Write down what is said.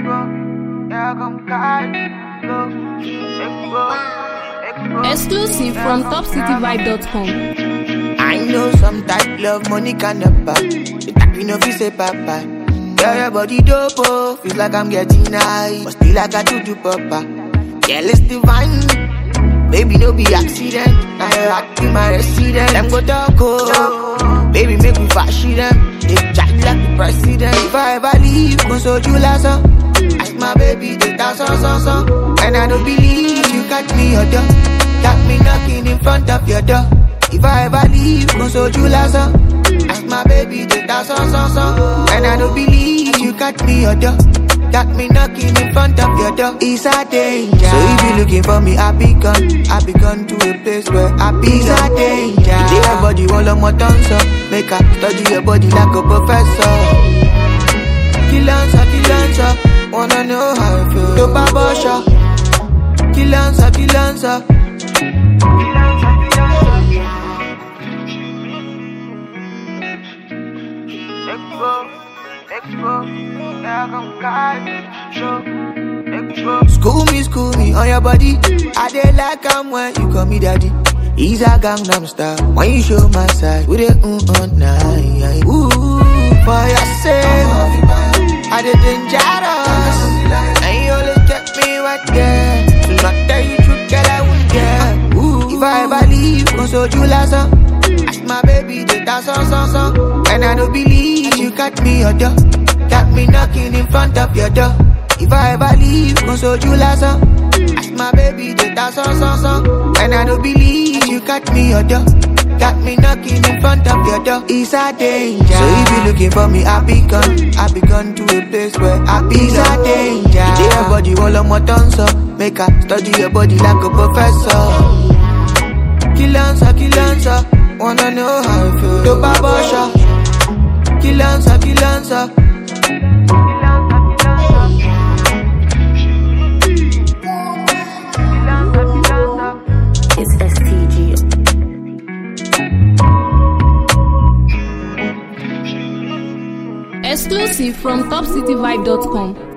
Exclusive from topcityvibe.com. I know some type love money can buy. The type you know if you say papa. Yeah, your body dope, oh. Feels like I'm getting high, but still I got to do papa. Yeah, let's divine. Baby, no be accident. I rock in my resident. Them go talk, oh. Baby, make me fashion them. They chat like the president. If I ever leave, console you last ask my baby, they dance on. And I don't believe you got me your door. Got me knocking in front of your door. If I ever leave, console you last ask my baby, they dance on. And I don't believe you got me your door. Got me knocking in front of your door. It's a danger. So if you looking for me, I be gone to a place where I be. It's a danger. Today your body all on my tongue, so make her study your body like a professor. Kill answer. Wanna know how I feel. Dope abortion. Kill answer. School me on your body. I dey like when you call me daddy. He's a Gangnam Style. When you show my side, with it on night. Ooh, for your sake, I dey dangerous. And you always kept me right there. To not tell you truth, girl, I won't care. Ooh, if I ever leave, console you last ask my baby, they dance on. And I don't believe you got me your door. Got me knocking in front of your door. If I ever leave, console you last ask my baby, they dance on. And I don't believe you got me your door. Got me knocking in front of your door. It's a danger. So if you looking for me, I be gone to a place where I be. It's a danger. Today your body all on my tongue, so make her study your body like a professor. Kill answer. Wanna know how I feel. Dope abortion. Kill answer. It's STG. Exclusive from topcityvibe.com.